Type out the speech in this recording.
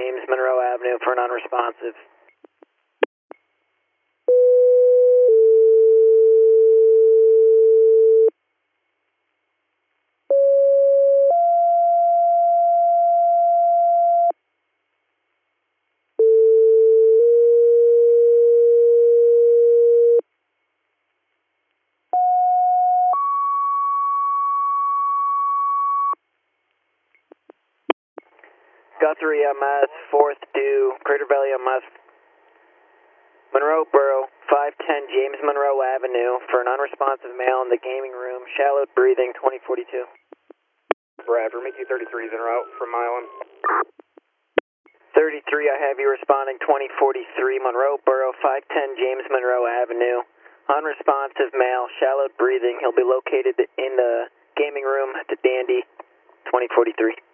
James Monroe Avenue for an unresponsive. Guthrie MS, 4th to Crater Valley MS, Monroe Borough, 510 James Monroe Avenue for an unresponsive male in the gaming room, shallow breathing, 2042. Bradford, Mickey 33 is en route from Milan. 33, I have you responding 2043, Monroe Borough, 510 James Monroe Avenue, unresponsive male, shallow breathing. He'll be located in the gaming room at the Dandy, 2043.